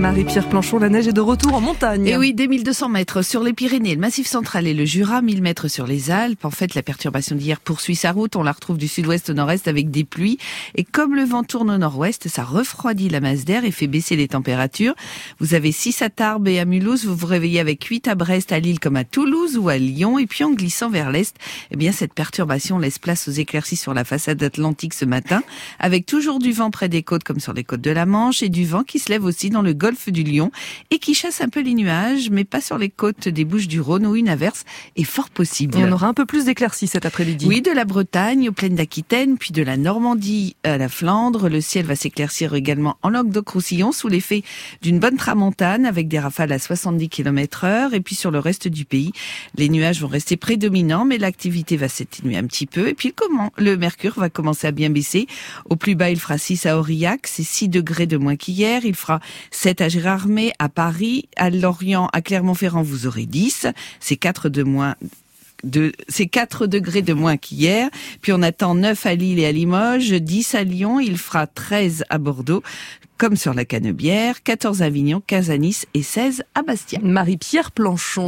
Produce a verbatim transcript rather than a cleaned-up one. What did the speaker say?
Marie-Pierre Planchon, la neige est de retour en montagne. Et oui, dès mille deux cents mètres sur les Pyrénées, le Massif central et le Jura, mille mètres sur les Alpes. En fait, la perturbation d'hier poursuit sa route. On la retrouve du sud-ouest au nord-est avec des pluies. Et comme le vent tourne au nord-ouest, ça refroidit la masse d'air et fait baisser les températures. Vous avez six à Tarbes et à Mulhouse. Vous vous réveillez avec huit à Brest, à Lille comme à Toulouse ou à Lyon. Et puis en glissant vers l'est, eh bien, cette perturbation laisse place aux éclaircies sur la façade atlantique ce matin, avec toujours du vent près des côtes comme sur les côtes de la Manche et du vent qui se lève aussi dans le golfe du Lion et qui chasse un peu les nuages, mais pas sur les côtes des Bouches-du-Rhône où une averse est fort possible. Et on aura un peu plus d'éclaircies cet après-midi. Oui, de la Bretagne aux plaines d'Aquitaine, puis de la Normandie à la Flandre. Le ciel va s'éclaircir également en Languedoc-Roussillon sous l'effet d'une bonne tramontane avec des rafales à soixante-dix kilomètres heure. Et puis sur le reste du pays, les nuages vont rester prédominants, mais l'activité va s'atténuer un petit peu. Et puis comment le mercure va commencer à bien baisser. Au plus bas, il fera six à Aurillac, c'est six degrés de moins qu'hier. Il fera sept à Gérardmer, à Paris, à Lorient, à Clermont-Ferrand, vous aurez dix. C'est quatre de moins. De, c'est quatre degrés de moins qu'hier. Puis on attend neuf à Lille et à Limoges, dix à Lyon, il fera treize à Bordeaux, comme sur la Canebière, quatorze à Avignon, quinze à Nice et seize à Bastia. Marie-Pierre Planchon.